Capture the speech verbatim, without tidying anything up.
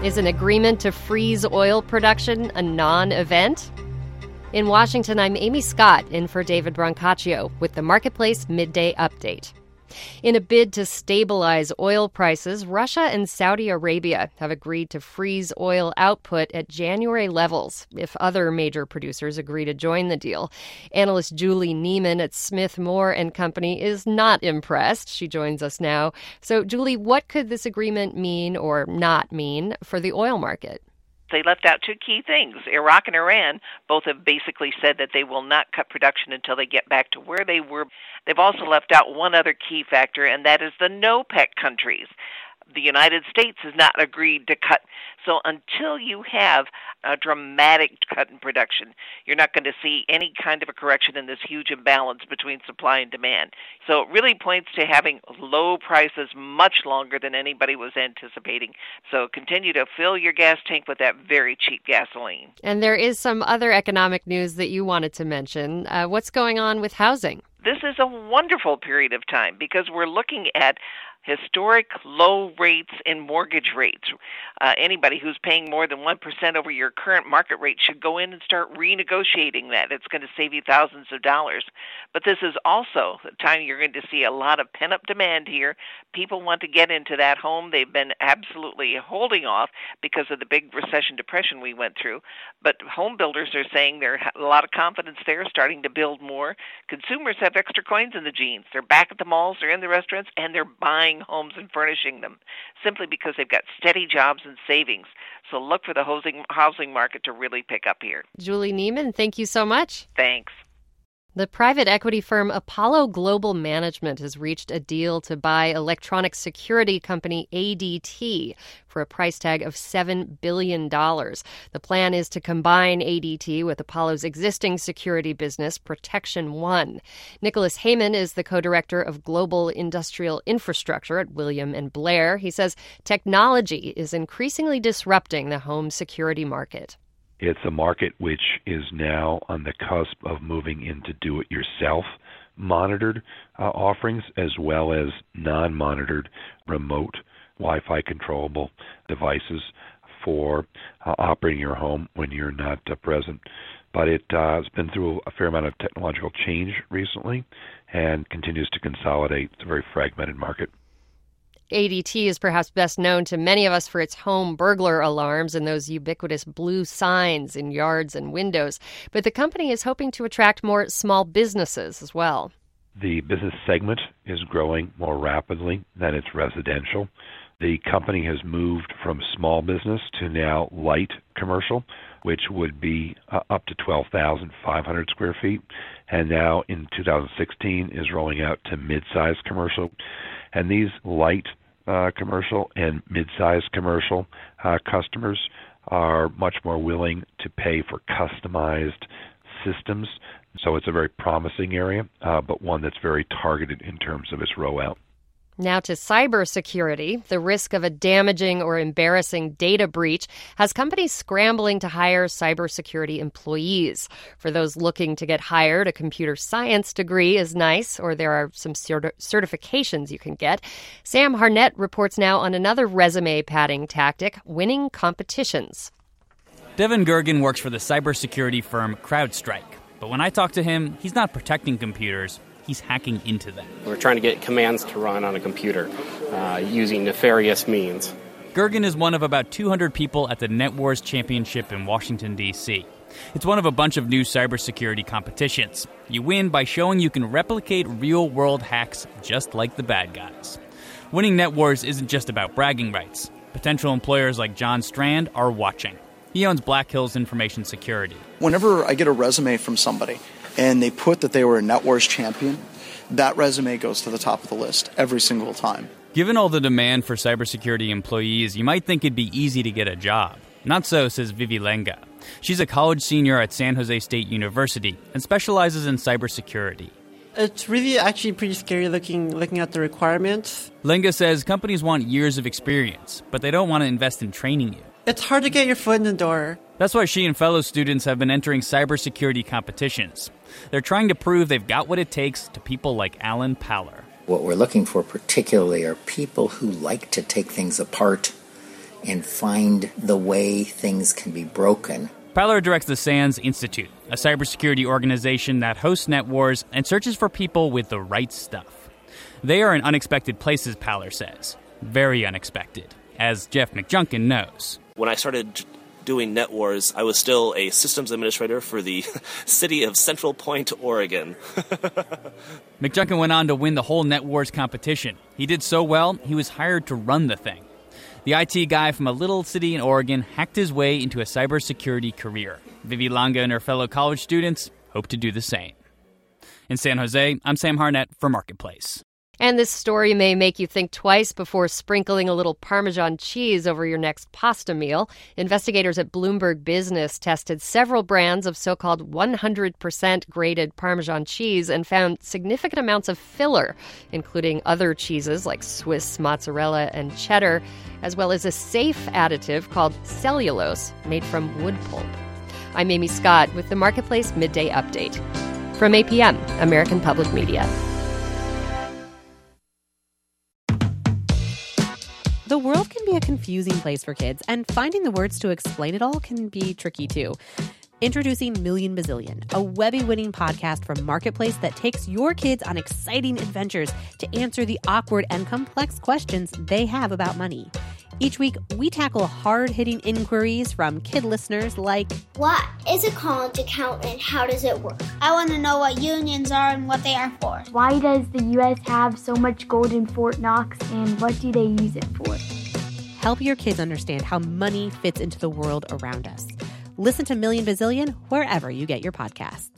Is an agreement to freeze oil production a non-event? In Washington, I'm Amy Scott, in for David Brancaccio, with the Marketplace Midday Update. In a bid to stabilize oil prices, Russia and Saudi Arabia have agreed to freeze oil output at January levels if other major producers agree to join the deal. Analyst Julie Neiman at Smith Moore and Company is not impressed. She joins us now. So, Julie, what could this agreement mean or not mean for the oil market? They left out two key things. Iraq and Iran both have basically said that they will not cut production until they get back to where they were. They've also left out one other key factor, and that is the NOPEC countries. The United States has not agreed to cut. So until you have a dramatic cut in production, you're not going to see any kind of a correction in this huge imbalance between supply and demand. So it really points to having low prices much longer than anybody was anticipating. So continue to fill your gas tank with that very cheap gasoline. And there is some other economic news that you wanted to mention. Uh, what's going on with housing? This is a wonderful period of time because we're looking at historic low rates in mortgage rates. Uh, anybody who's paying more than one percent over your current market rate should go in and start renegotiating that. It's going to save you thousands of dollars. But this is also the time you're going to see a lot of pent-up demand here. People want to get into that home. They've been absolutely holding off because of the big recession depression we went through. But home builders are saying there's a lot of confidence there, starting to build more. Consumers have extra coins in the jeans. They're back at the malls, they're in the restaurants, and they're buying homes and furnishing them simply because they've got steady jobs and savings. So look for the housing housing market to really pick up here. Julie Neiman, thank you so much. Thanks. The private equity firm Apollo Global Management has reached a deal to buy electronic security company A D T for a price tag of seven billion dollars. The plan is to combine A D T with Apollo's existing security business, Protection One. Nicholas Heyman is the co-director of Global Industrial Infrastructure at William and Blair. He says technology is increasingly disrupting the home security market. It's a market which is now on the cusp of moving into do-it-yourself monitored uh, offerings as well as non-monitored remote Wi-Fi controllable devices for uh, operating your home when you're not uh, present. But it uh, has been through a fair amount of technological change recently and continues to consolidate. It's a very fragmented market. A D T is perhaps best known to many of us for its home burglar alarms and those ubiquitous blue signs in yards and windows. But the company is hoping to attract more small businesses as well. The business segment is growing more rapidly than its residential. The company has moved from small business to now light commercial, which would be uh, up to twelve thousand five hundred square feet. And now in two thousand sixteen is rolling out to mid-size commercial. And these light uh, commercial and mid-size commercial uh, customers are much more willing to pay for customized systems. So it's a very promising area, uh, but one that's very targeted in terms of its rollout. Now to cybersecurity. The risk of a damaging or embarrassing data breach has companies scrambling to hire cybersecurity employees. For those looking to get hired, a computer science degree is nice, or there are some cert- certifications you can get. Sam Harnett reports now on another resume padding tactic, winning competitions. Devin Gergen works for the cybersecurity firm CrowdStrike. But when I talk to him, he's not protecting computers. He's hacking into them. We're trying to get commands to run on a computer uh, using nefarious means. Gergen is one of about two hundred people at the NetWars Championship in Washington, D C It's one of a bunch of new cybersecurity competitions. You win by showing you can replicate real-world hacks just like the bad guys. Winning NetWars isn't just about bragging rights. Potential employers like John Strand are watching. He owns Black Hills Information Security. Whenever I get a resume from somebody, and they put that they were a NetWars champion, that resume goes to the top of the list every single time. Given all the demand for cybersecurity employees, you might think it'd be easy to get a job. Not so, says Vivi Lenga. She's a college senior at San Jose State University and specializes in cybersecurity. It's really actually pretty scary looking looking at the requirements. Lenga says companies want years of experience, but they don't want to invest in training you. It's hard to get your foot in the door. That's why she and fellow students have been entering cybersecurity competitions. They're trying to prove they've got what it takes to people like Alan Paller. What we're looking for particularly are people who like to take things apart and find the way things can be broken. Pyler directs the SANS Institute, a cybersecurity organization that hosts NetWars and searches for people with the right stuff. They are in unexpected places, Pyler says. Very unexpected, as Jeff McJunkin knows. When I started doing NetWars, I was still a systems administrator for the city of Central Point, Oregon. McJunkin went on to win the whole NetWars competition. He did so well, he was hired to run the thing. The I T guy from a little city in Oregon hacked his way into a cybersecurity career. Vivi Longa and her fellow college students hope to do the same. In San Jose, I'm Sam Harnett for Marketplace. And this story may make you think twice before sprinkling a little Parmesan cheese over your next pasta meal. Investigators at Bloomberg Business tested several brands of so-called one hundred percent grated Parmesan cheese and found significant amounts of filler, including other cheeses like Swiss mozzarella and cheddar, as well as a safe additive called cellulose made from wood pulp. I'm Amy Scott with the Marketplace Midday Update. From A P M, American Public Media. The world can be a confusing place for kids, and finding the words to explain it all can be tricky too. Introducing Million Bazillion, a Webby-winning podcast from Marketplace that takes your kids on exciting adventures to answer the awkward and complex questions they have about money. Each week, we tackle hard-hitting inquiries from kid listeners like, what is a college account and how does it work? I want to know what unions are and what they are for. Why does the U S have so much gold in Fort Knox and what do they use it for? Help your kids understand how money fits into the world around us. Listen to Million Bazillion wherever you get your podcasts.